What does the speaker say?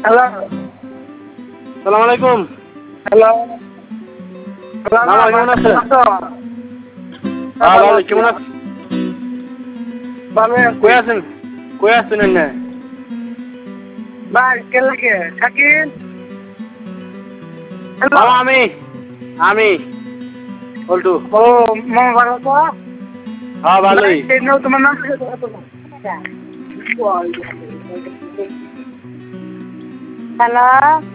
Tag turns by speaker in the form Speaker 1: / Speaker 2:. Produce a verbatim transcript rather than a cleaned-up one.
Speaker 1: Hello,
Speaker 2: সালাম আলাইকুম।
Speaker 1: Hello,
Speaker 2: মামা কেমন আছেন? হ্যাঁ ভালো, কেমন আছেন?
Speaker 1: ভালো
Speaker 2: কই আছেন? কই আছেন এনে?
Speaker 1: ভাই কে লাগে শাকিল?
Speaker 2: মামা আমি আমি বল্টু।
Speaker 1: ও মামা ভালো তো?
Speaker 2: হ্যাঁ ভালোই।
Speaker 1: তোমার নাম হ্যালো।